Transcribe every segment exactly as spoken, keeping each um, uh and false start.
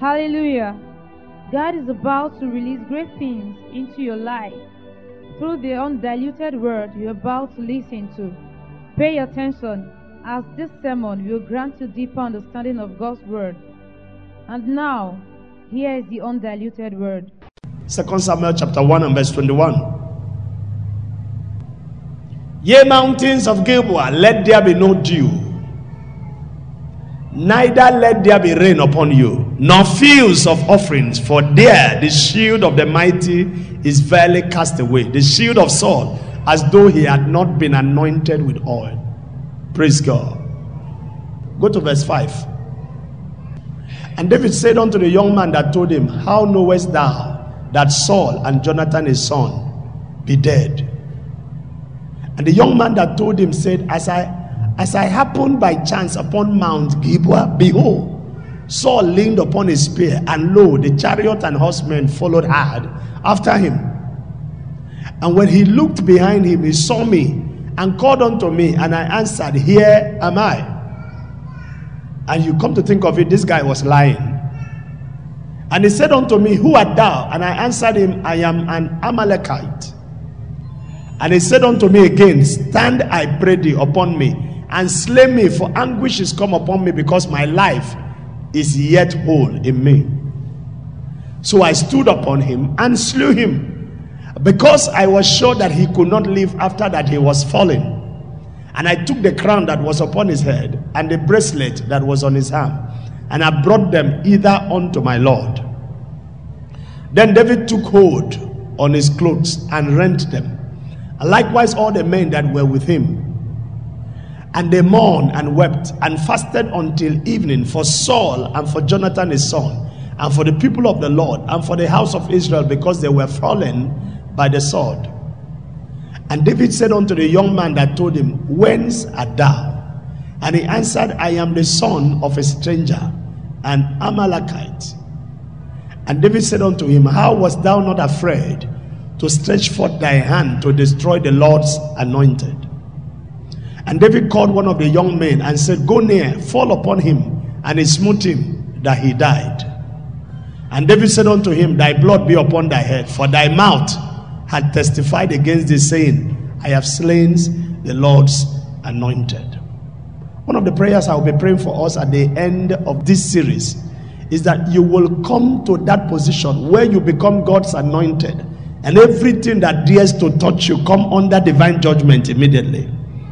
Hallelujah. God is about to release great things into your life through the undiluted word you're about to listen to. Pay attention, as this sermon will grant you deeper understanding of God's word. And now, here is the undiluted word. Second Samuel chapter one and verse twenty-one. Ye mountains of Gilboa, let there be no dew, neither let there be rain upon you, nor fields of offerings, for there the shield of the mighty is verily cast away, the shield of Saul, as though he had not been anointed with oil. Praise God. Go to verse five. And David said unto the young man that told him, How knowest thou that Saul and Jonathan his son be dead? And the young man that told him said, As I as I happened by chance upon Mount Gilboa, behold, Saul leaned upon his spear, and lo, the chariot and horsemen followed hard after him. And when he looked behind him, he saw me and called unto me, and I answered, Here am I. And you come to think of it, this guy was lying. And he said unto me, Who art thou? And I answered him, I am an Amalekite. And he said unto me again, Stand, I pray thee, upon me, and slay me, for anguish is come upon me, because my life is yet whole in me. So I stood upon him and slew him, because I was sure that he could not live after that he was fallen. And I took the crown that was upon his head, and the bracelet that was on his arm, and I brought them either unto my Lord. Then David took hold on his clothes and rent them, and likewise all the men that were with him. And they mourned and wept and fasted until evening for Saul and for Jonathan his son, and for the people of the Lord, and for the house of Israel, because they were fallen by the sword. And David said unto the young man that told him, Whence art thou? And he answered, I am the son of a stranger, an Amalekite. And David said unto him, How wast thou not afraid to stretch forth thy hand to destroy the Lord's anointed? And David called one of the young men and said, Go near, fall upon him. And he smote him, that he died. And David said unto him, Thy blood be upon thy head, for thy mouth had testified against thee, saying, I have slain the Lord's anointed. One of the prayers I will be praying for us at the end of this series is that you will come to that position where you become God's anointed, and everything that dares to touch you come under divine judgment immediately.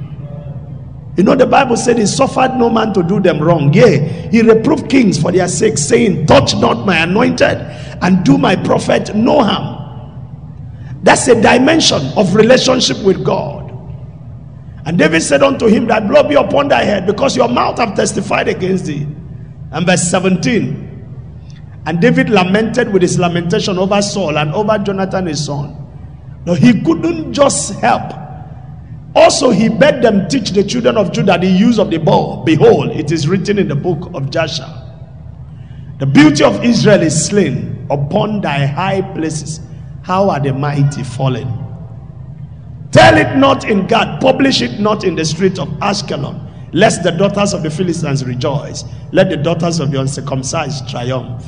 You know, the Bible said he suffered no man to do them wrong. Yea, he reproved kings for their sake, saying, Touch not my anointed, and do my prophet no harm. That's a dimension of relationship with God. And David said unto him, Thy blood be upon thy head, because your mouth have testified against thee. And verse seventeen. And David lamented with his lamentation over Saul and over Jonathan his son. No, he couldn't just help. Also, he bade them teach the children of Judah the use of the bow. Behold, it is written in the book of Jasher, The beauty of Israel is slain upon thy high places. How are the mighty fallen? Tell it not in Gad, publish it not in the street of Ashkelon, lest the daughters of the Philistines rejoice, let the daughters of the uncircumcised triumph.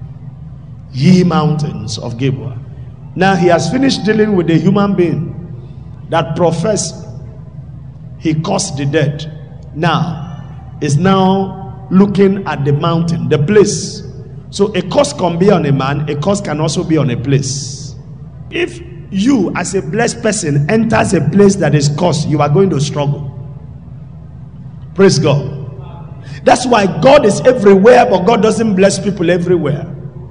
Ye mountains of Gilboa. Now he has finished dealing with the human being that professed he caused the dead. Now is now looking at the mountain, the place. So a curse can be on a man, a curse can also be on a place. If you as a blessed person enters a place that is cursed, you are going to struggle. Praise God. That's why God is everywhere, but God doesn't bless people everywhere.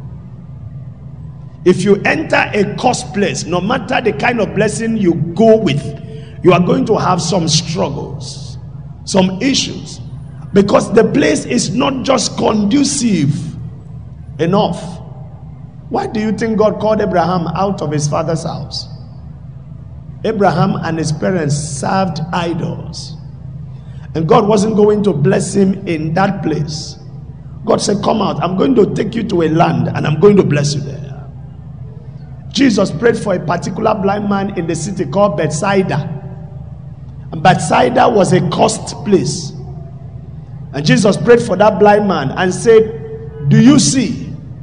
If you enter a cursed place, no matter the kind of blessing you go with, you are going to have some struggles, some issues, because the place is not just conducive enough. Why do you think God called Abraham out of his father's house? Abraham and his parents served idols, and God wasn't going to bless him in that place. God said, Come out, I'm going to take you to a land and I'm going to bless you there. Jesus prayed for a particular blind man in the city called Bethsaida. And Bethsaida was a cursed place. And Jesus prayed for that blind man and said, Do you see?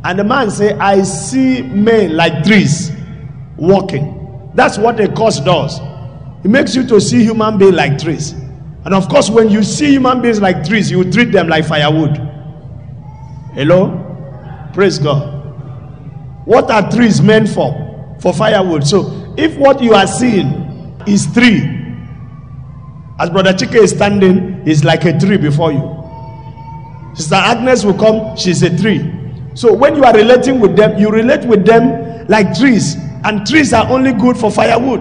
And the man said, I see men like trees walking. That's what a curse does. It makes you to see human beings like trees. And of course, when you see human beings like trees, you treat them like firewood. Hello? Praise God. What are trees meant for? For firewood. So, if what you are seeing is tree, as Brother Chike is standing, is like a tree before you. Sister Agnes will come, she's a tree. So, when you are relating with them, you relate with them like trees. And trees are only good for firewood.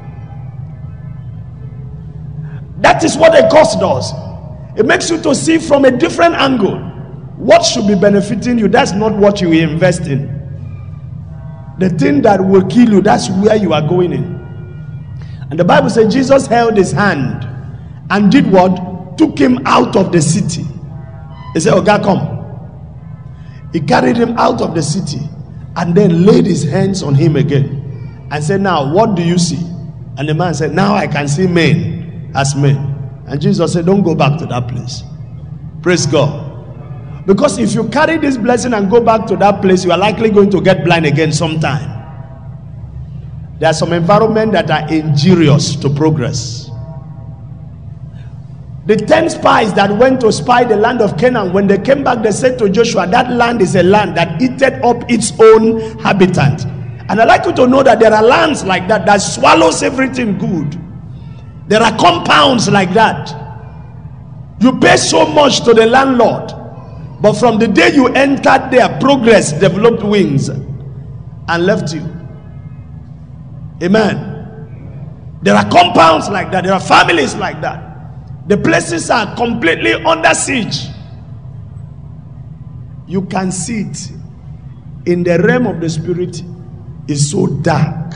That is what a curse does. It makes you to see from a different angle what should be benefiting you. That's not what you invest in. The thing that will kill you, that's where you are going in. And the Bible says Jesus held his hand and did what? Took him out of the city. He said, Oga, come. He carried him out of the city and then laid his hands on him again and said, now what do you see? And the man said, now I can see men as men. And Jesus said, don't go back to that place. Praise God. Because if you carry this blessing and go back to that place, you are likely going to get blind again sometime. There are some environments that are injurious to progress. The ten spies that went to spy the land of Canaan, when they came back, they said to Joshua, that land is a land that eateth up its own habitant. And I'd like you to know that there are lands like that that swallows everything good. There are compounds like that. You pay so much to the landlord, but from the day you entered there, progress developed wings and left you. Amen. There are compounds like that. There are families like that. The places are completely under siege. You can see it in the realm of the spirit. It's so dark.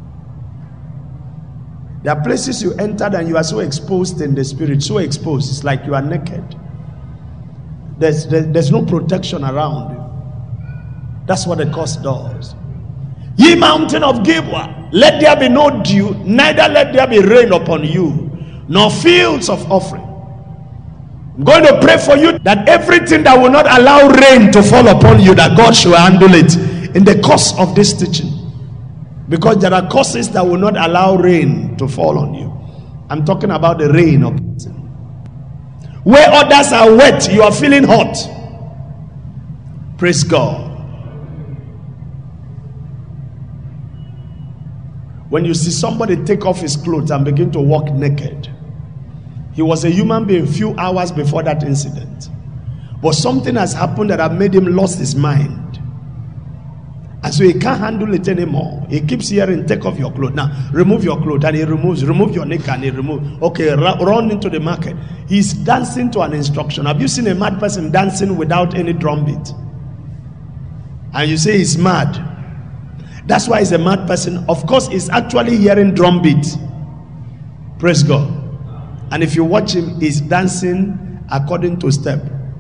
There are places you entered and you are so exposed in the spirit, so exposed. It's like you are naked. There's, there, there's no protection around you. That's what the curse does. Ye mountain of Gilboa, let there be no dew, neither let there be rain upon you, nor fields of offering. I'm going to pray for you that everything that will not allow rain to fall upon you, that God should handle it in the course of this teaching. Because there are causes that will not allow rain to fall on you. I'm talking about the rain of blessing. Where others are wet, you are feeling hot. Praise God. When you see somebody take off his clothes and begin to walk naked, he was a human being a few hours before that incident. But something has happened that have made him lost his mind. And so he can't handle it anymore. He keeps hearing, take off your clothes. Now, remove your clothes. And he removes. Remove your neck and he removes. Okay, run into the market. He's dancing to an instruction. Have you seen a mad person dancing without any drum beat? And you say he's mad. That's why he's a mad person. Of course, he's actually hearing drum beat. Praise God. And if you watch him, he's dancing according to step.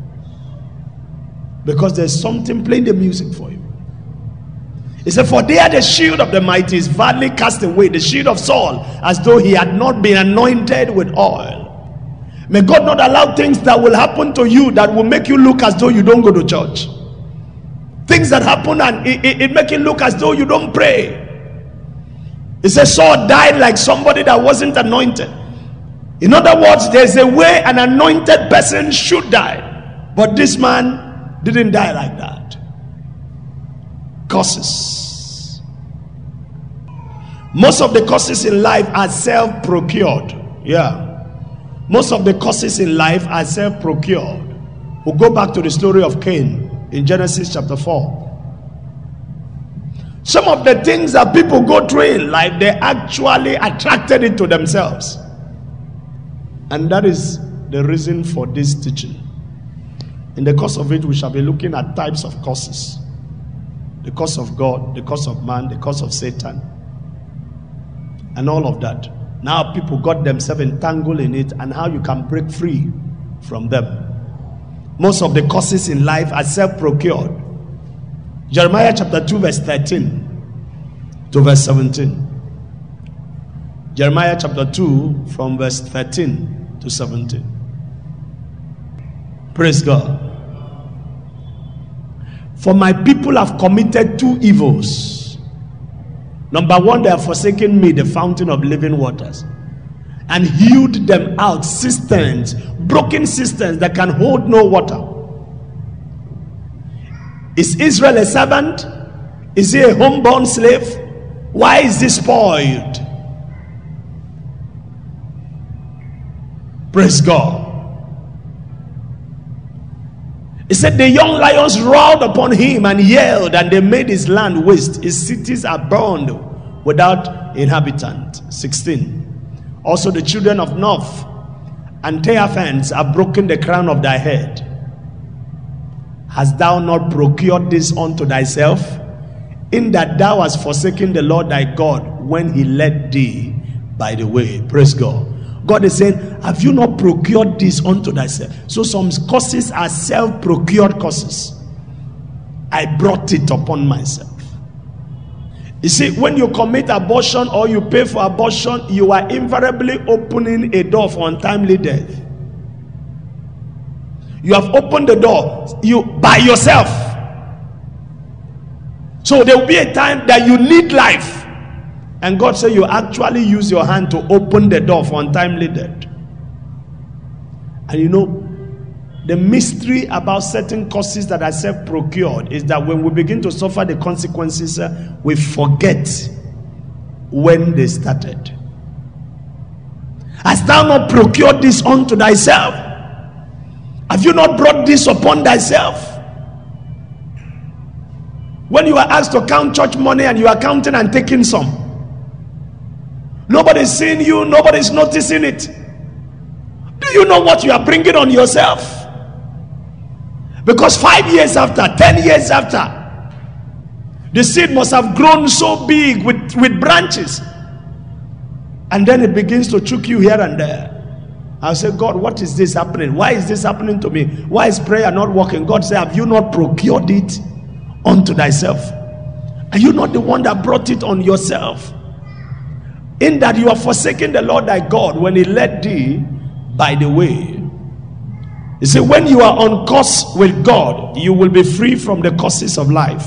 Because there's something playing the music for him. He said, for there the shield of the mighty is badly cast away, the shield of Saul, as though he had not been anointed with oil. May God not allow things that will happen to you that will make you look as though you don't go to church. Things that happen and it, it, it make you look as though you don't pray. He says Saul died like somebody that wasn't anointed. In other words, there's a way an anointed person should die. But this man didn't die like that. Curses. Most of the curses in life are self-procured. Yeah. Most of the curses in life are self-procured. We'll go back to the story of Cain in Genesis chapter four. Some of the things that people go through in life, they actually attracted it to themselves. And that is the reason for this teaching. In the course of it, we shall be looking at types of curses. The curse of God, the curse of man, the curse of Satan, and all of that. Now people got themselves entangled in it and how you can break free from them. Most of the curses in life are self-procured. Jeremiah chapter two verse thirteen to verse seventeen. Jeremiah chapter two from verse thirteen to seventeen. Praise God. For my people have committed two evils. Number one, they have forsaken me, the fountain of living waters, and hewed them out cisterns, broken cisterns that can hold no water. Is Israel a servant? Is he a homeborn slave? Why is he spoiled? Praise God. He said the young lions roared upon him and yelled, and they made his land waste. His cities are burned without inhabitant. sixteen. Also the children of North and Tehaphans have broken the crown of thy head. Hast thou not procured this unto thyself, in that thou hast forsaken the Lord thy God when he led thee by the way? Praise God. God is saying, have you not procured this unto thyself? So some causes are self-procured causes. I brought it upon myself. You see, when you commit abortion or you pay for abortion, you are invariably opening a door for untimely death. You have opened the door you by yourself. So there will be a time that you need life, and God said you actually use your hand to open the door for untimely death. And you know, the mystery about certain causes that are self-procured is that when we begin to suffer the consequences, uh, we forget when they started. Hast thou not procured this unto thyself? Have you not brought this upon thyself? When you are asked to count church money and you are counting and taking some, nobody's seeing you, nobody's noticing it. Do you know what you are bringing on yourself? Because five years after, ten years after, the seed must have grown so big with, with branches, and then it begins to choke you here and there. I'll say, God, what is this happening? Why is this happening to me? Why is prayer not working? God said, have you not procured it unto thyself? Are you not the one that brought it on yourself? In that you are forsaking the Lord thy God when he led thee by the way. You see, when you are on course with God, you will be free from the curses of life.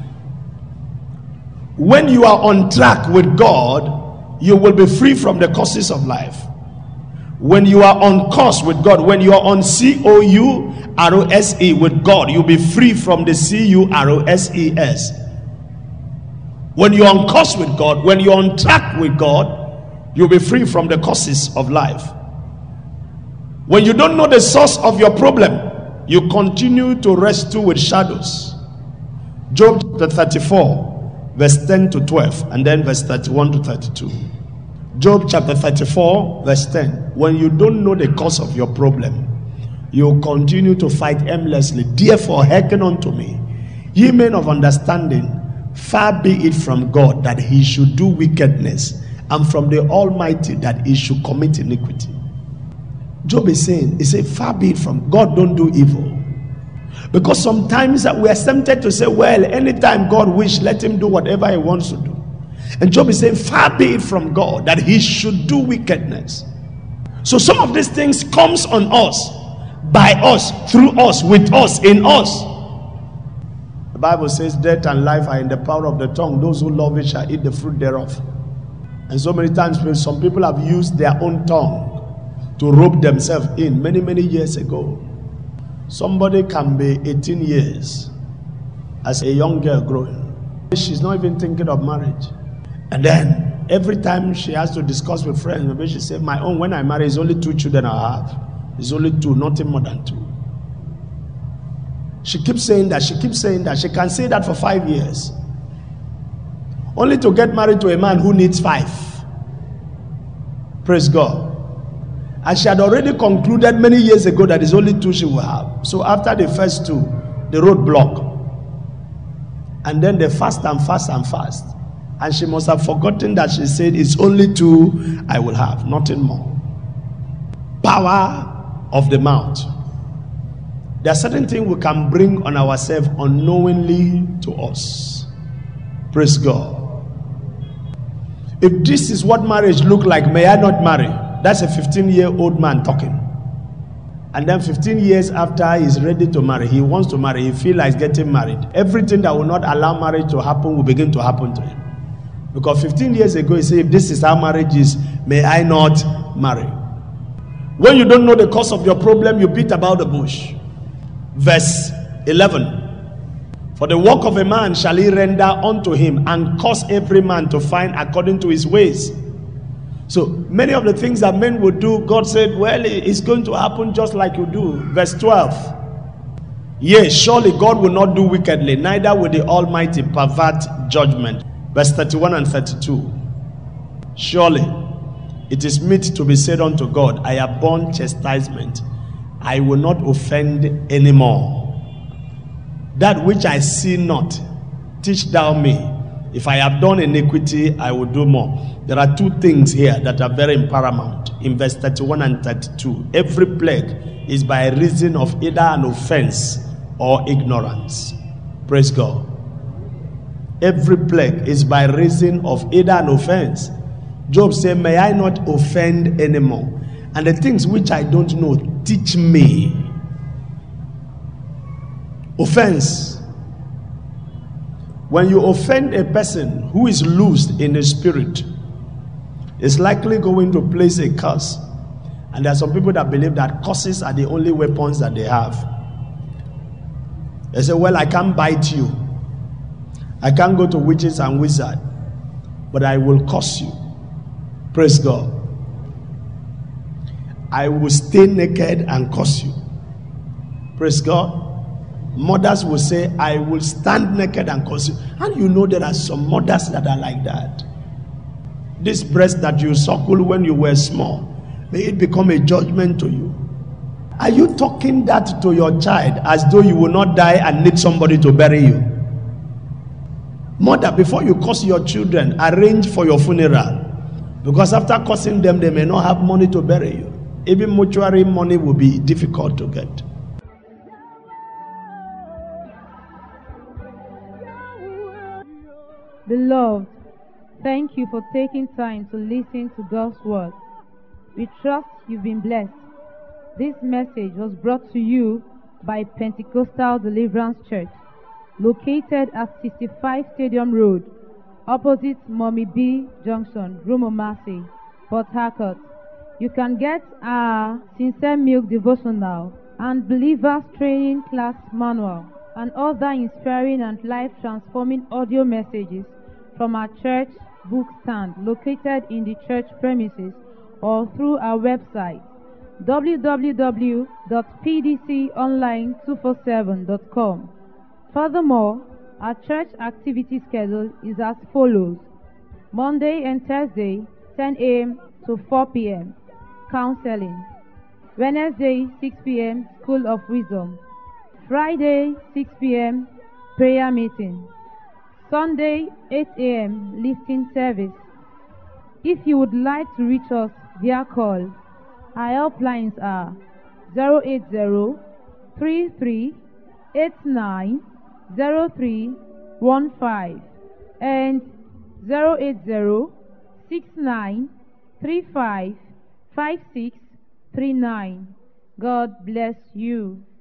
When you are on track with God, you will be free from the curses of life. When you are on course with God, when you are on C O U R O S E with God, you'll be free from the C U R O S E S. When you're on course with God, when you're on track with God, you'll be free from the causes of life. When you don't know the source of your problem, you continue to wrestle with shadows. Job chapter thirty-four, verse ten to twelve, and then verse thirty-one to thirty-two. Job chapter thirty-four, verse ten. When you don't know the cause of your problem, you continue to fight aimlessly. Therefore, hearken unto me, ye men of understanding. Far be it from God that he should do wickedness, and from the Almighty that he should commit iniquity. Job is saying, he said, far be it from God, don't do evil. Because sometimes we are tempted to say, well, anytime God wishes, let him do whatever he wants to do. And Job is saying, far be it from God that he should do wickedness. So some of these things comes on us, by us, through us, with us, in us. The Bible says death and life are in the power of the tongue. Those who love it shall eat the fruit thereof. And so many times some people have used their own tongue to rope themselves in many, many years ago. Somebody can be eighteen years as a young girl growing. She's not even thinking of marriage. And then every time she has to discuss with friends, maybe she says, my own, when I marry, it's only two children I have. It's only two, nothing more than two. She keeps saying that, she keeps saying that. She can say that for five years. Only to get married to a man who needs five. Praise God. And she had already concluded many years ago that it's only two she will have. So after the first two, the road blocked. And then they fast and fast and fast. And she must have forgotten that she said, it's only two I will have, nothing more. Power of the mouth. There are certain things we can bring on ourselves unknowingly to us. Praise God. If this is what marriage look like, may I not marry? That's a fifteen-year-old man talking. And then fifteen years after he's ready to marry, he wants to marry, he feels like getting married. Everything that will not allow marriage to happen will begin to happen to him. Because fifteen years ago, he said, if this is how marriage is, may I not marry. When you don't know the cause of your problem, you beat about the bush. Verse eleven. For the work of a man shall he render unto him, and cause every man to find according to his ways. So many of the things that men would do, God said, well, it's going to happen just like you do. Verse twelve. Yea, surely God will not do wickedly, neither will the Almighty pervert judgment. Verse thirty-one and thirty-two. Surely it is meet to be said unto God, I have borne chastisement, I will not offend any more. That which I see not, teach thou me. If I have done iniquity, I will do more. There are two things here that are very paramount. In verse thirty-one and thirty-two, every plague is by reason of either an offense or ignorance. Praise God. Every plague is by reason of either an offense. Job said, may I not offend anymore. And the things which I don't know, teach me. Offense. When you offend a person who is loosed in the spirit, is likely going to place a curse. And there are some people that believe that curses are the only weapons that they have. They say, well, I can't bite you. I can't go to witches and wizards, but I will curse you. Praise God. I will stay naked and curse you. Praise God. Mothers will say, I will stand naked and curse you. And you know there are some mothers that are like that. This breast that you suckle when you were small, may it become a judgment to you. Are you talking that to your child as though you will not die and need somebody to bury you? Mother, before you curse your children, arrange for your funeral. Because after cursing them, they may not have money to bury you. Even mortuary money will be difficult to get. Beloved, thank you for taking time to listen to God's word. We trust you've been blessed. This message was brought to you by Pentecostal Deliverance Church, located at sixty-five Stadium Road, opposite Mommy B Junction, Rumomasi, Port Harcourt. You can get our Sincere Milk Devotional and Believers Training Class Manual and other inspiring and life-transforming audio messages from our church book stand located in the church premises or through our website w w w dot p d c online two forty-seven dot com. Furthermore, our church activity schedule is as follows: Monday and Thursday, ten a m to four p m counseling. Wednesday, six p m School of Wisdom. Friday, six p m prayer meeting. Sunday, eight a m lifting service. If you would like to reach us via call, our helplines are zero eight zero, three three eight nine, zero three one five and zero eight zero, six nine three five, five six three nine. God bless you.